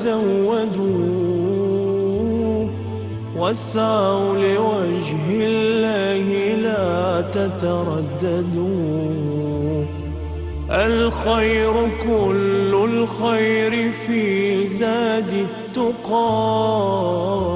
تزودوا واسعوا لوجه الله لا تترددوا. الخير كل الخير في زاد التقى.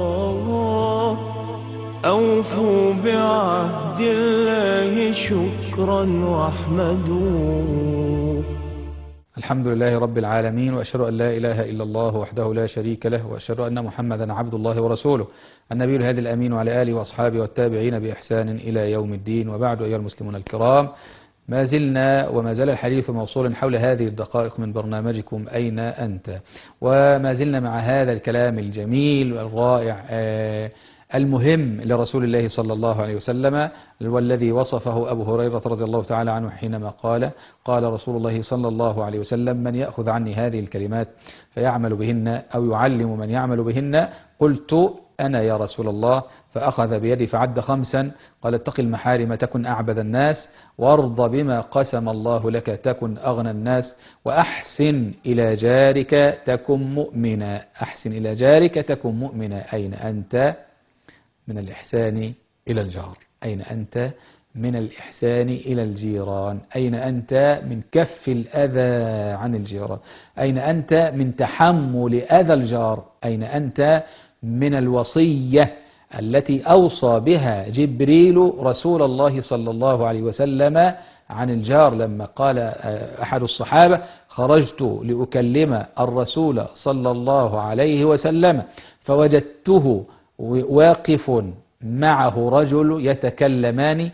أوفوا بعهد الله شكرا واحمدوا. الحمد لله رب العالمين، وأشهد أن لا إله إلا الله وحده لا شريك له، وأشهد أن محمدا عبد الله ورسوله النبي الهادي الأمين، وعلى آله وأصحابه والتابعين بإحسان إلى يوم الدين. وبعد، أيها المسلمون الكرام، ما زلنا وما زال الحديث موصولا حول هذه الدقائق من برنامجكم أين أنت، وما زلنا مع هذا الكلام الجميل والرائع المهم لرسول الله صلى الله عليه وسلم، والذي وصفه أبو هريرة رضي الله تعالى عنه حينما قال رسول الله صلى الله عليه وسلم: من يأخذ عني هذه الكلمات فيعمل بهن أو يعلم من يعمل بهن؟ قلت: أنا يا رسول الله. فأخذ بيدي فعد 5، قال: اتق المحارم تكن أعبد الناس، وارض بما قسم الله لك تكن أغنى الناس، وأحسن إلى جارك تكن مؤمنا. أحسن إلى جارك تكن مؤمنا. أين أنت من الإحسان إلى الجار؟ أين أنت من الإحسان إلى الجيران؟ أين أنت من كف الأذى عن الجيران؟ أين أنت من تحمل أذى الجار؟ أين أنت من الوصية التي أوصى بها جبريل رسول الله صلى الله عليه وسلم عن الجار، لما قال أحد الصحابة: خرجت لأكلم الرسول صلى الله عليه وسلم فوجدته واقف معه رجل يتكلمان،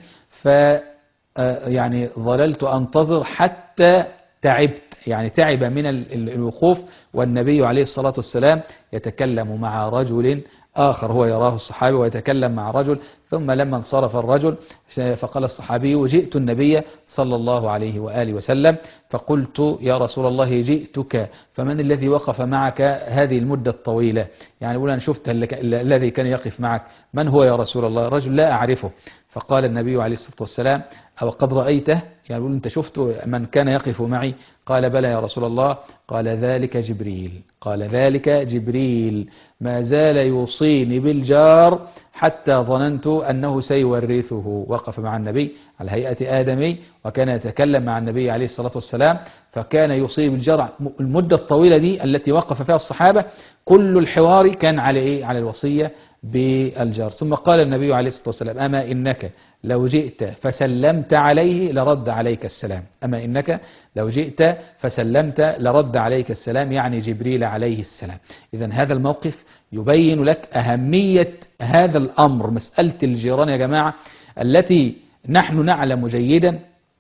يعني ظللت أنتظر حتى تعبت، يعني تعب من الوقوف، والنبي عليه الصلاة والسلام يتكلم مع رجل آخر، هو يراه الصحابي ويتكلم مع رجل. ثم لما انصرف الرجل فقال الصحابي: جئت النبي صلى الله عليه وآله وسلم فقلت: يا رسول الله جئتك، فمن الذي وقف معك هذه المدة الطويلة؟ يعني يقول: أنا شفت الذي كان يقف معك، من هو يا رسول الله؟ الرجل: لا أعرفه. فقال النبي عليه الصلاة والسلام: أو قد رأيته؟ يعني يقول: أنت شفت من كان يقف معي؟ قال: بلى يا رسول الله. قال: ذلك جبريل. قال: ذلك جبريل، ما زال يوصيني بالجار حتى ظننت أنه سيورثه. وقف مع النبي على هيئة آدمي، وكان يتكلم مع النبي عليه الصلاة والسلام، فكان يوصي بالجار المدة الطويلة دي التي وقف فيها الصحابة. كل الحوار كان على إيه؟ على الوصية بالجار. ثم قال النبي عليه الصلاة والسلام: أما إنك لو جئت فسلمت عليه لرد عليك السلام. أما إنك لو جئت فسلمت لرد عليك السلام، يعني جبريل عليه السلام. إذن هذا الموقف يبين لك أهمية هذا الأمر، مسألة الجيران يا جماعة، التي نحن نعلم جيدا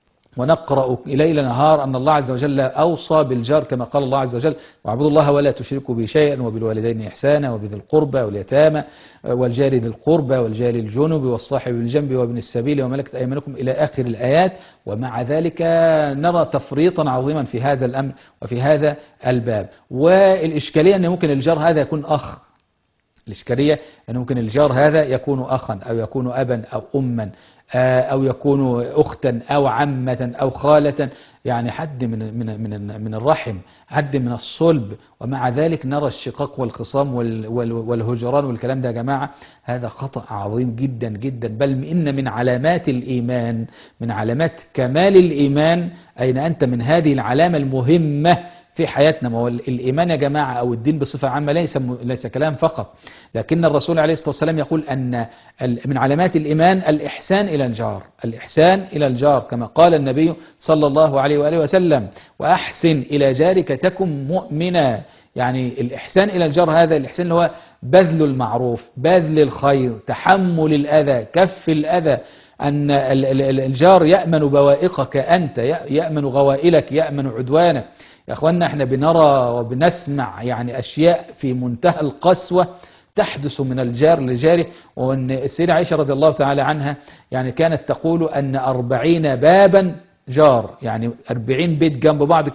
ونقرأ ليل نهار أن الله عز وجل أوصى بالجار، كما قال الله عز وجل: واعبدوا الله ولا تشركوا به شيئا وبالوالدين إحسانا وبذي القربى واليتامى والجار ذي القربى والجار الجنب والصاحب بالجنب وابن السبيل وملكت أيمانكم إلى آخر الآيات. ومع ذلك نرى تفريطا عظيما في هذا الأمر وفي هذا الباب. والإشكالية أن ممكن الجار هذا يكون أخ، الإشكالية أن ممكن الجار هذا يكون أخا أو يكون أبا أو أما أو يكون أختا أو عمة أو خالة، يعني حد من الرحم، حد من الصلب. ومع ذلك نرى الشقاق والخصام والهجران والكلام ده يا جماعة، هذا خطأ عظيم جدا جدا، بل إن من علامات الإيمان، من علامات كمال الإيمان. أين أنت من هذه العلامة المهمة في حياتنا؟ ما هو الإيمان يا جماعة أو الدين بصفة عامة ليس كلام فقط، لكن الرسول عليه الصلاة والسلام يقول أن من علامات الإيمان الإحسان إلى الجار. الإحسان إلى الجار، كما قال النبي صلى الله عليه وآله وسلم: وأحسن إلى جارك تكن مؤمنا. يعني الإحسان إلى الجار، هذا الإحسان اللي هو بذل المعروف، بذل الخير، تحمل الأذى، كف الأذى. أن الجار يأمن بوائقك أنت، يأمن غوائلك، يأمن عدوانك. يا أخوانا، احنا بنرى وبنسمع يعني أشياء في منتهى القسوة تحدث من الجار لجاره. وأن السيدة عائشة رضي الله تعالى عنها يعني كانت تقول أن 40 بابا جار، يعني 40 بيت جنب بعض كده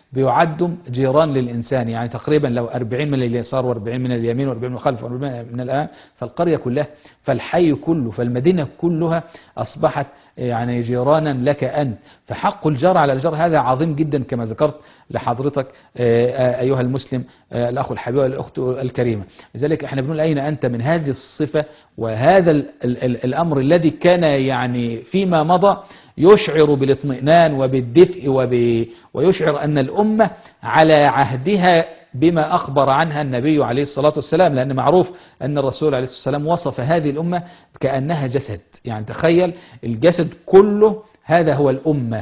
بيعدوا جيران للإنسان، يعني تقريبا لو 40 من اليسار و40 من اليمين و40 من الخلف و40 من الأمام، فالقرية كلها، فالحي كله، فالمدينة كلها أصبحت يعني جيرانا لك أنت. فحق الجار على الجار هذا عظيم جدا كما ذكرت لحضرتك أيها المسلم الأخ الحبيب والأخت الكريمة. لذلك احنا بنقول أين أنت من هذه الصفة وهذا الأمر الذي كان يعني فيما مضى يشعر بالاطمئنان وبالدفء ويشعر أن الأمة على عهدها بما أخبر عنها النبي عليه الصلاة والسلام، لأن معروف أن الرسول عليه الصلاة والسلام وصف هذه الأمة كأنها جسد. يعني تخيل الجسد كله هذا هو الأمة،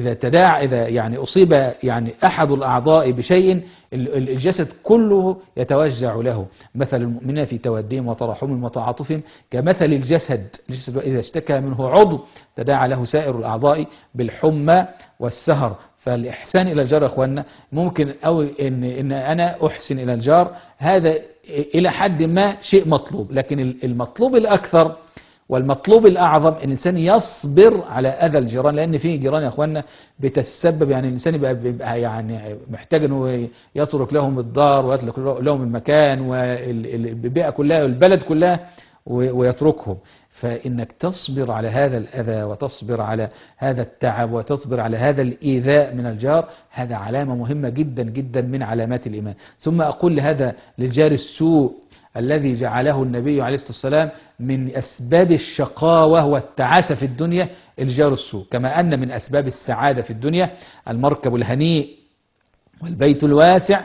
إذا يعني أصيب يعني أحد الأعضاء بشيء الجسد كله يتوجع له. مثل المؤمنين في توديهم وتراحمهم وتعاطفهم كمثل الجسد إذا اشتكى منه عضو تداعى له سائر الأعضاء بالحمى والسهر. فالإحسان إلى الجار يا أخوانا ممكن أو إن أنا أحسن إلى الجار، هذا إلى حد ما شيء مطلوب، لكن المطلوب الأكثر والمطلوب الأعظم أن الإنسان يصبر على أذى الجيران، لأن في جيران يا أخوانا بتسبب يعني الإنسان بيبقى يعني محتاج أنه يترك لهم الدار ويترك لهم المكان والبيئة كلها والبلد كلها ويتركهم. فإنك تصبر على هذا الأذى وتصبر على هذا التعب وتصبر على هذا الإيذاء من الجار، هذا علامة مهمة جدا جدا من علامات الإيمان. ثم أقول لهذا للجار السوء الذي جعله النبي عليه الصلاة والسلام من أسباب الشقاوة والتعاسة في الدنيا الجار السوء، كما أن من أسباب السعادة في الدنيا المركب الهنيء والبيت الواسع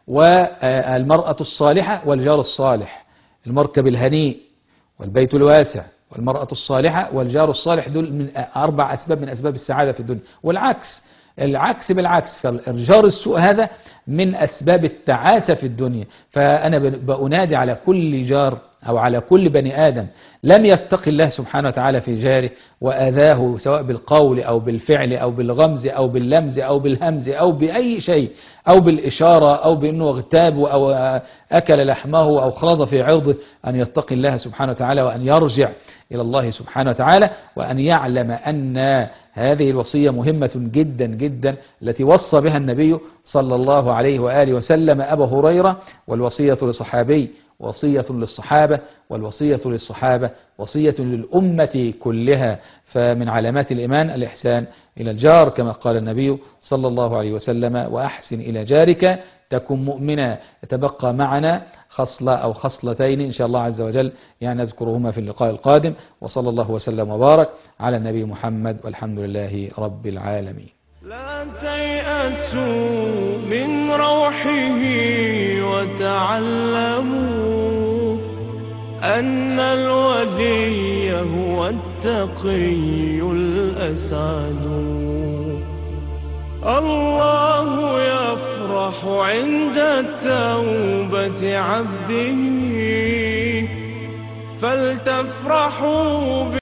والمرأة الصالحة والجار الصالح. المركب الهنيء والبيت الواسع والمرأة الصالحة والجار الصالح دول من 4 أسباب من أسباب السعادة في الدنيا، والعكس العكس بالعكس، فالجار السوء هذا من أسباب التعاسة في الدنيا. فأنا بأنادي على كل جار أو على كل بني آدم لم يتق الله سبحانه وتعالى في جاره وأذاه سواء بالقول أو بالفعل أو بالغمز أو باللمز أو بالهمز أو بأي شيء أو بالإشارة أو بأنه اغتاب أو أكل لحمه أو خاض في عرضه، أن يتقي الله سبحانه وتعالى وأن يرجع إلى الله سبحانه وتعالى، وأن يعلم أن هذه الوصية مهمة جدا جدا التي وصى بها النبي صلى الله عليه وآله وسلم أبا هريرة. والوصية لصحابي وصية للصحابة والوصية للصحابة وصية للأمة كلها. فمن علامات الإيمان الإحسان إلى الجار كما قال النبي صلى الله عليه وسلم: وأحسن إلى جارك تكن مؤمنا. يتبقى معنا خصلة أو خصلتين إن شاء الله عز وجل يعني نذكرهما في اللقاء القادم. وصلى الله وسلم وبارك على النبي محمد والحمد لله رب العالمين. لا تيأسوا من روحه وتعلموا أن الولي هو التقي الأسعد. الله يفرح عند توبة عبده فلتفرحوا